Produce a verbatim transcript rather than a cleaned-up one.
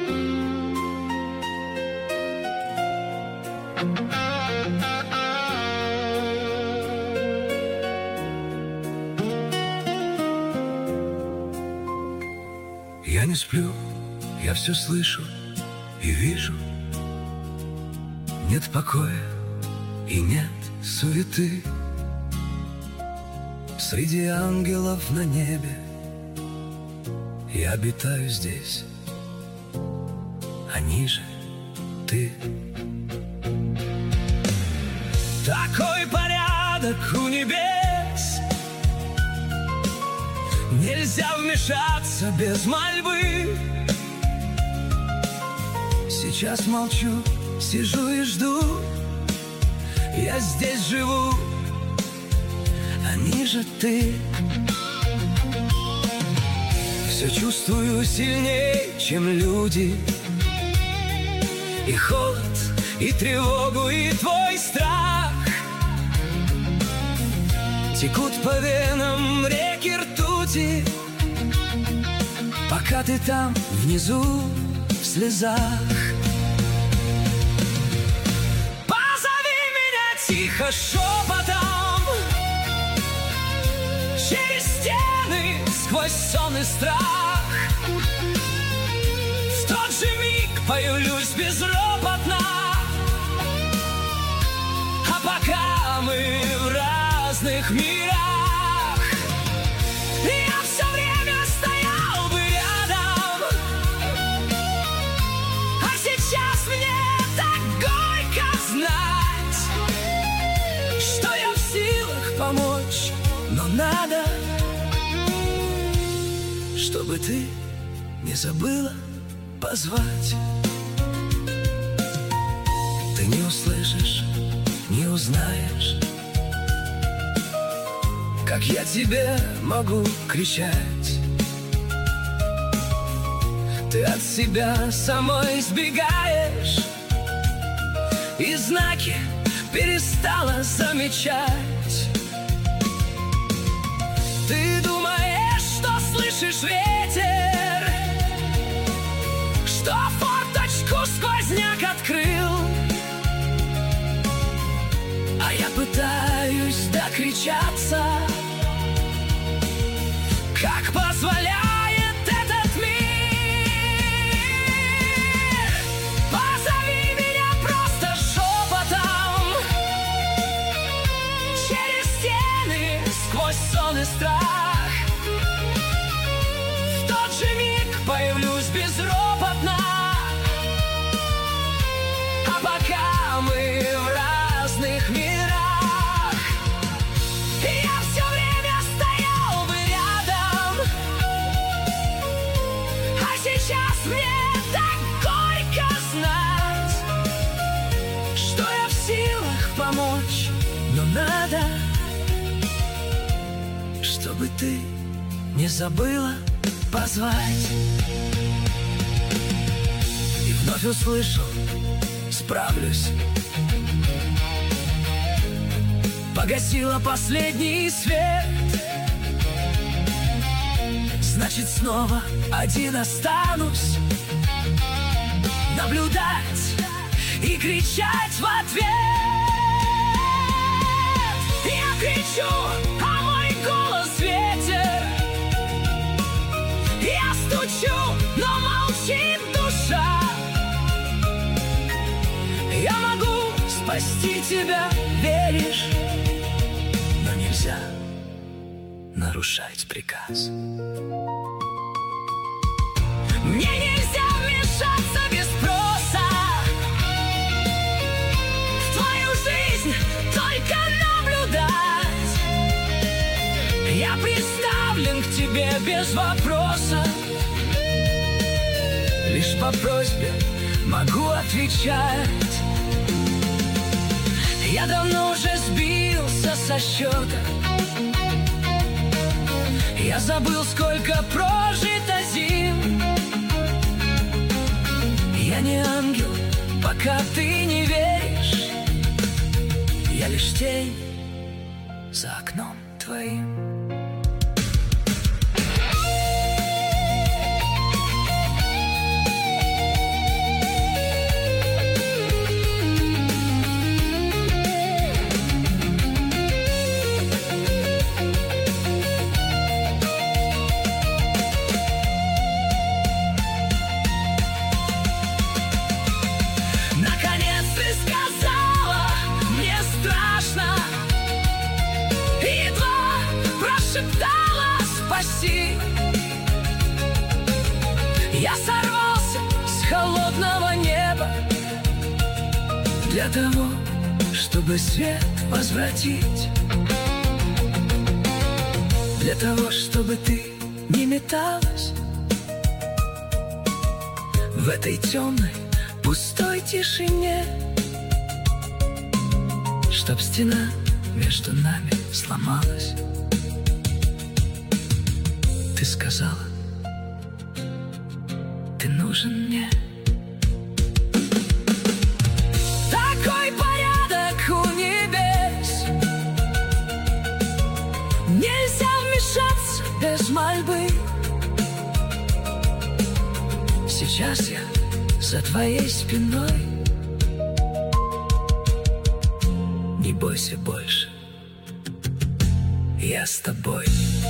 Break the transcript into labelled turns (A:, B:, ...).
A: Я не сплю, я все слышу и вижу. Нет покоя и нет суеты. Среди ангелов на небе я обитаю здесь, они же ты. Такой порядок у небес, нельзя вмешаться без мольбы. Сейчас молчу, сижу и жду. Я здесь живу, они же ты. Все чувствую сильнее, чем люди. И холод, и тревогу, и твой страх. Текут по венам реки ртути, пока ты там внизу в слезах. Позови меня тихо шепотом через стены, сквозь сон и страх. В тот же миг появлюсь безропотно. А пока мы в разных мирах, я все время стоял бы рядом. А сейчас мне так горько знать, что я в силах помочь, но надо, чтобы ты не забыла позвать. Ты не услышишь, не узнаешь, как я тебе могу кричать. Ты от себя самой сбегаешь и знаки перестала замечать. Ты думаешь, что слышишь ветер, что форточку сквозняк открыл, а я пытаюсь докричаться, как позволяет этот мир. Позови меня просто шепотом через стены, сквозь сон и страх. В тот же миг появлюсь безропотно. А пока мы в разных мирах, я все время стоял бы рядом. А сейчас мне так горько знать, что я в силах помочь, но надо, чтобы ты не забыла позвать. И вновь услышал, справлюсь. Погасила последний свет, значит снова один останусь, наблюдать и кричать в ответ. Я кричу, а мой голос ветер. Я стучу, но молчит душа. Я могу спасти тебя, веришь? Но нельзя нарушать приказ. Мне нельзя вмешаться без спроса в твою жизнь, только наблюдать. Я приставлен к тебе без вопроса, лишь по просьбе могу отвечать. Я давно уже сбился со счета. Я забыл, сколько прожито зим. Я не ангел, пока ты не веришь. Я лишь тень за окном твоим. Я сорвался с холодного неба для того, чтобы свет возвратить, для того, чтобы ты не металась в этой темной, пустой тишине, чтоб стена между нами сломалась. Ты сказала, ты нужен мне. Такой порядок у небес, нельзя вмешаться без мольбы. Сейчас я за твоей спиной, не бойся больше, я с тобой.